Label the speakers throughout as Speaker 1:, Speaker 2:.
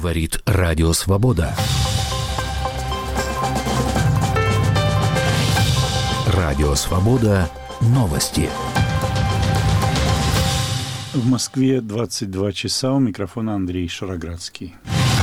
Speaker 1: Говорит Радио Свобода. Радио Свобода. Новости.
Speaker 2: В Москве 22 часа. У микрофона Андрей Шароградский.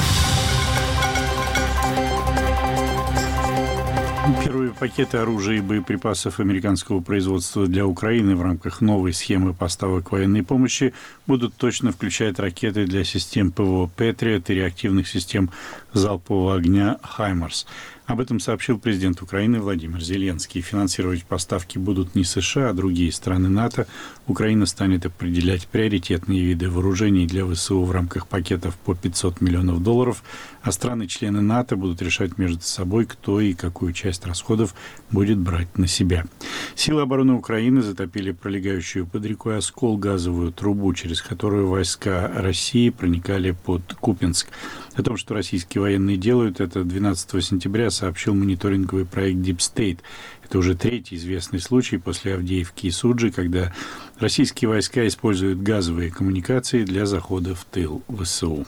Speaker 2: Первые пакеты оружия и боеприпасов американского производства для Украины в рамках новой схемы поставок военной помощи будут точно включать ракеты для систем ПВО «Патриот» и реактивных систем залпового огня «Хаймарс». Об этом сообщил президент Украины Владимир Зеленский. Финансировать поставки будут не США, а другие страны НАТО. Украина станет определять приоритетные виды вооружений для ВСУ в рамках пакетов по $500 миллионов, а страны-члены НАТО будут решать между собой, кто и какую часть расходов будет брать на себя. Силы обороны Украины затопили пролегающую под рекой Оскол газовую трубу, через которую войска России проникали под Купянск. О том, что российские военные делают это, 12 сентября сообщил мониторинговый проект Deep State. Это уже третий известный случай после Авдеевки и Суджи, когда российские войска используют газовые коммуникации для захода в тыл ВСУ.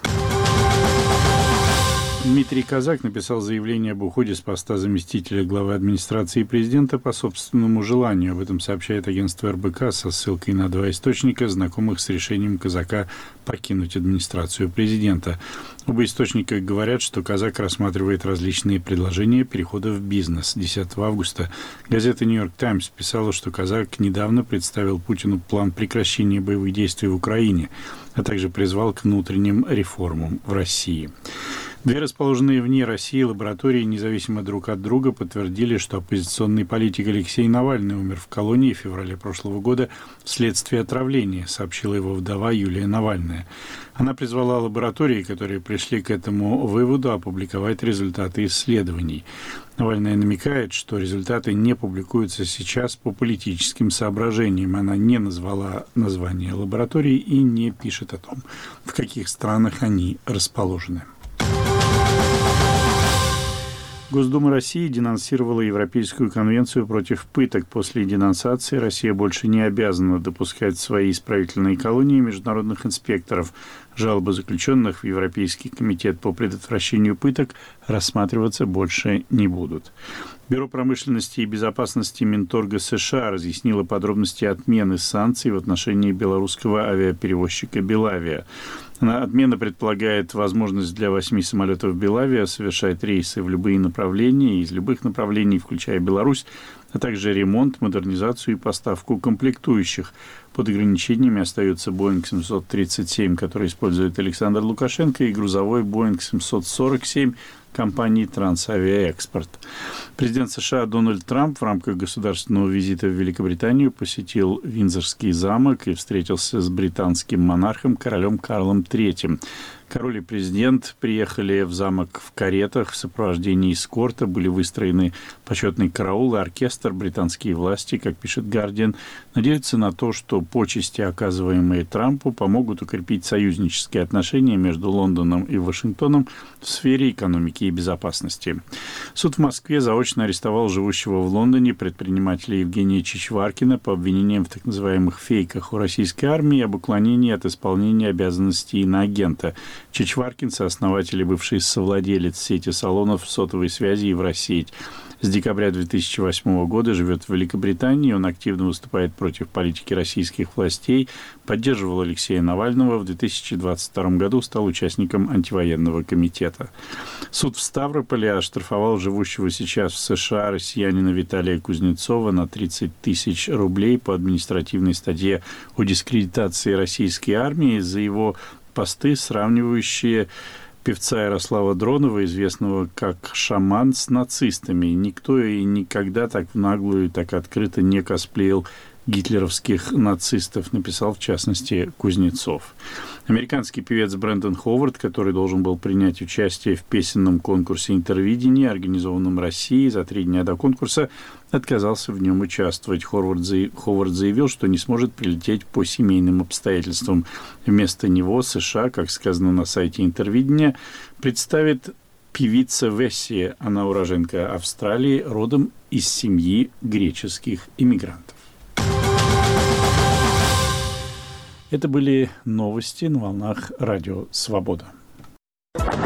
Speaker 2: Дмитрий Казак написал заявление об уходе с поста заместителя главы администрации президента по собственному желанию. Об этом сообщает агентство РБК со ссылкой на два источника, знакомых с решением Казака покинуть администрацию президента. Оба источника говорят, что Казак рассматривает различные предложения перехода в бизнес. 10 августа газета «Нью-Йорк Таймс» писала, что Казак недавно представил Путину план прекращения боевых действий в Украине, а также призвал к внутренним реформам в России. Две расположенные вне России лаборатории, независимо друг от друга, подтвердили, что оппозиционный политик Алексей Навальный умер в колонии в феврале прошлого года вследствие отравления, сообщила его вдова Юлия Навальная. Она призвала лаборатории, которые пришли к этому выводу, опубликовать результаты исследований. Навальная намекает, что результаты не публикуются сейчас по политическим соображениям. Она не назвала название лаборатории и не пишет о том, в каких странах они расположены. Госдума России денонсировала Европейскую конвенцию против пыток. После денонсации Россия больше не обязана допускать в свои исправительные колонии международных инспекторов. Жалобы заключенных в Европейский комитет по предотвращению пыток рассматриваться больше не будут. Бюро промышленности и безопасности Минторга США разъяснило подробности отмены санкций в отношении белорусского авиаперевозчика «Белавия». Отмена предполагает возможность для 8 самолетов «Белавия» совершать рейсы в любые направления и из любых направлений, включая Беларусь, а также ремонт, модернизацию и поставку комплектующих. Под ограничениями остаются Boeing 737, который использует Александр Лукашенко, и грузовой Boeing 747 компании «Трансавиаэкспорт». Президент США Дональд Трамп в рамках государственного визита в Великобританию посетил Виндзорский замок и встретился с британским монархом королем Карлом III. Король и президент приехали в замок в каретах в сопровождении эскорта, были выстроены почетный караул и оркестр. Британские власти, как пишет «Гардиан», надеются на то, что почести, оказываемые Трампу, помогут укрепить союзнические отношения между Лондоном и Вашингтоном в сфере экономики и безопасности. Суд в Москве заочно арестовал живущего в Лондоне предпринимателя Евгения Чичваркина по обвинениям в так называемых фейках о российской армии и об уклонении от исполнения обязанностей иноагента. Чичваркин, сооснователь и бывший совладелец сети салонов сотовой связи «Евросеть». С декабря 2008 года живет в Великобритании. Он активно выступает против политики российских властей, поддерживал Алексея Навального. В 2022 году стал участником антивоенного комитета. Суд в Ставрополе оштрафовал живущего сейчас в США россиянина Виталия Кузнецова на 30 тысяч рублей по административной статье о дискредитации российской армии за его посты, сравнивающие певца Ярослава Дронова, известного как «Шаман», с нацистами. Никто и никогда так в наглую и так открыто не косплеил гитлеровских нацистов, написал в частности Кузнецов. Американский певец Брэндон Ховард, который должен был принять участие в песенном конкурсе «Интервидение», организованном Россией за 3 дня до конкурса, отказался в нем участвовать. Ховард заявил, что не сможет прилететь по семейным обстоятельствам. Вместо него США, как сказано на сайте «Интервидения», представит певица Весси. Она уроженка Австралии, родом из семьи греческих иммигрантов. Это были новости на волнах Радио Свобода.